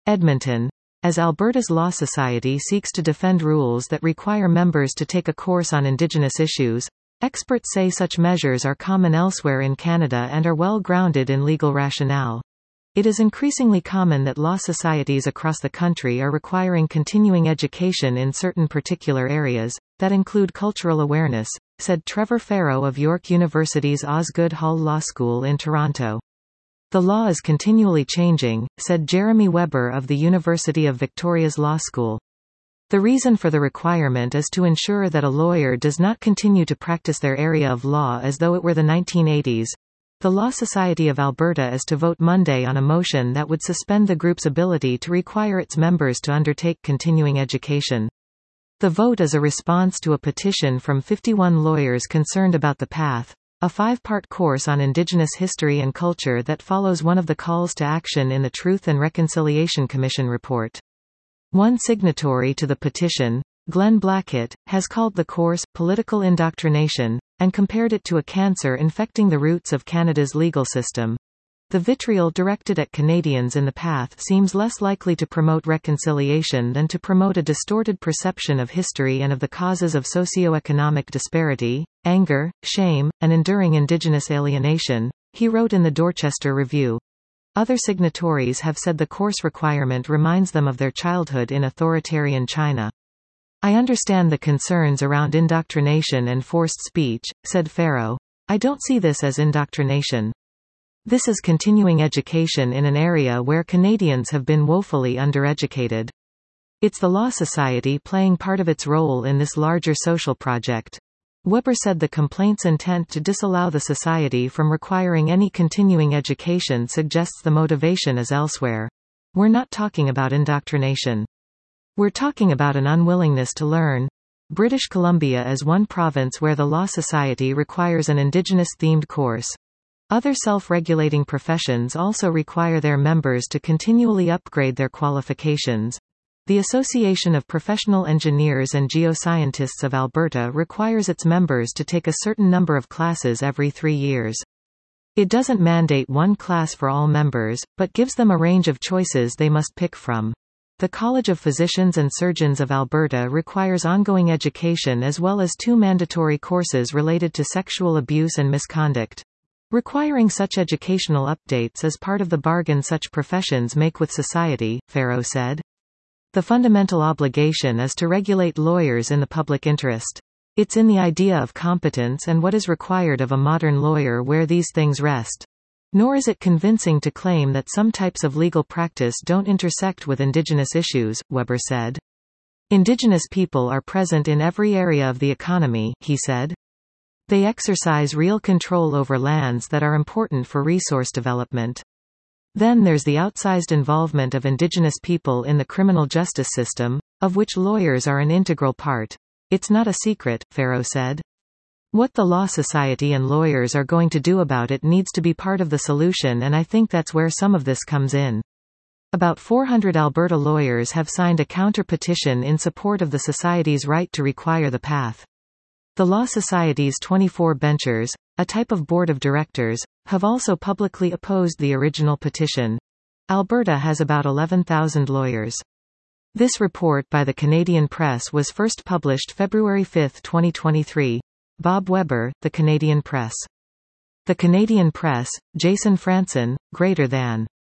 Edmonton. As Alberta's Law Society seeks to defend rules that require members to take a course on Indigenous issues, experts say such measures are common elsewhere in Canada and are well grounded in legal rationale. It is increasingly common that law societies across the country are requiring continuing education in certain particular areas, that include cultural awareness, said Trevor Farrow of York University's Osgoode Hall Law School in Toronto. The law is continually changing, said Jeremy Weber of the University of Victoria's Law School. The reason for the requirement is to ensure that a lawyer does not continue to practice their area of law as though it were the 1980s. The Law Society of Alberta is to vote Monday on a motion that would suspend the group's ability to require its members to undertake continuing education. The vote is a response to a petition from 51 lawyers concerned about The Path, a 5-part course on Indigenous history and culture that follows one of the calls to action in the Truth and Reconciliation Commission report. One signatory to the petition, Glenn Blackett, has called the course political indoctrination, and compared it to a cancer infecting the roots of Canada's legal system. The vitriol directed at Canadians in The Path seems less likely to promote reconciliation than to promote a distorted perception of history and of the causes of socio-economic disparity, anger, shame, and enduring Indigenous alienation, he wrote in the Dorchester Review. Other signatories have said the course requirement reminds them of their childhood in authoritarian China. I understand the concerns around indoctrination and forced speech, said Farrow. I don't see this as indoctrination. This is continuing education in an area where Canadians have been woefully undereducated. It's the Law Society playing part of its role in this larger social project. Weber said the complaint's intent to disallow the Society from requiring any continuing education suggests the motivation is elsewhere. We're not talking about indoctrination. We're talking about an unwillingness to learn. British Columbia is one province where the Law Society requires an Indigenous-themed course. Other self-regulating professions also require their members to continually upgrade their qualifications. The Association of Professional Engineers and Geoscientists of Alberta requires its members to take a certain number of classes every 3 years. It doesn't mandate one class for all members, but gives them a range of choices they must pick from. The College of Physicians and Surgeons of Alberta requires ongoing education as well as 2 mandatory courses related to sexual abuse and misconduct. Requiring such educational updates is part of the bargain such professions make with society, Farrow said. The fundamental obligation is to regulate lawyers in the public interest. It's in the idea of competence and what is required of a modern lawyer where these things rest. Nor is it convincing to claim that some types of legal practice don't intersect with Indigenous issues, Weber said. Indigenous people are present in every area of the economy, he said. They exercise real control over lands that are important for resource development. Then there's the outsized involvement of Indigenous people in the criminal justice system, of which lawyers are an integral part. It's not a secret, Farrow said. What the Law Society and lawyers are going to do about it needs to be part of the solution, and I think that's where some of this comes in. About 400 Alberta lawyers have signed a counter-petition in support of the Society's right to require The Path. The Law Society's 24 benchers, a type of board of directors, have also publicly opposed the original petition. Alberta has about 11,000 lawyers. This report by the Canadian Press was first published February 5, 2023. Bob Weber, The Canadian Press. The Canadian Press, Jason Franson, >